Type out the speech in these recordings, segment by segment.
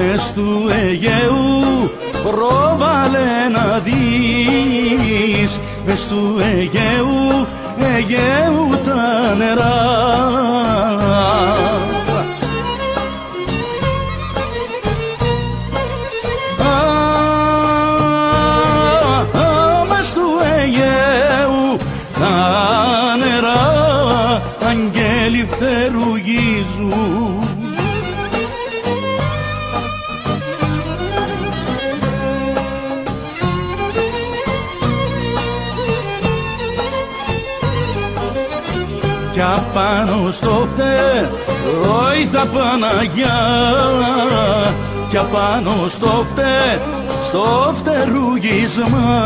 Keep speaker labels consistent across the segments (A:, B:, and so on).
A: μες του Αιγαίου πρόβαλε να δεις, μες του Αιγαίου, Αιγαίου τα νερά. Μες του Αιγαίου τα νερά αγγέλοι φτερουγίζουν. Κι απάνω στο φτερόι θα Παναγιά, κι απάνω στο φτερούγισμα.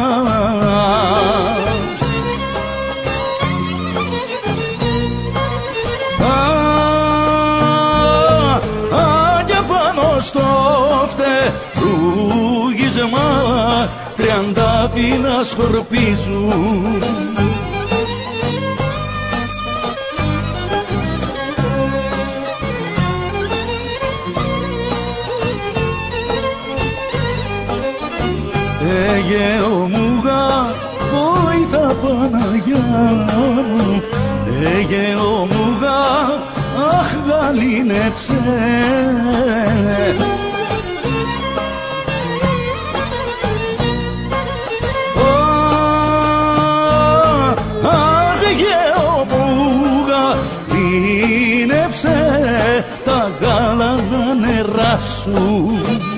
A: Κι απάνω στο φτερούγισμα τριαντάφυλλα σκορπίζουν. Αιγαίο μου βοήθα Παναγιά μου, Αιγαίο μου αχ γαλήνεψε. Αιγαίο μου γαλήνεψε τα γάλανα νερά σου.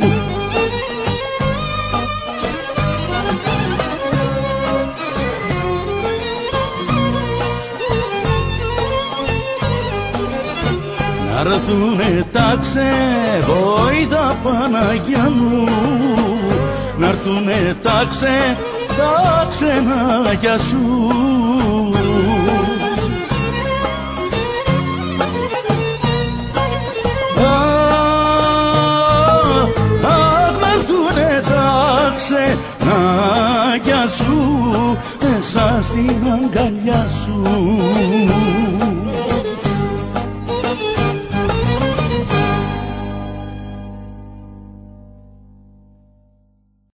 A: Να'ρθουνε τα ξεβόητα Παναγιά μου, να'ρθουνε τα ξενάκια σου. Να'ρθουνε τα ξενάκια σου μέσα στην αγκαλιά σου.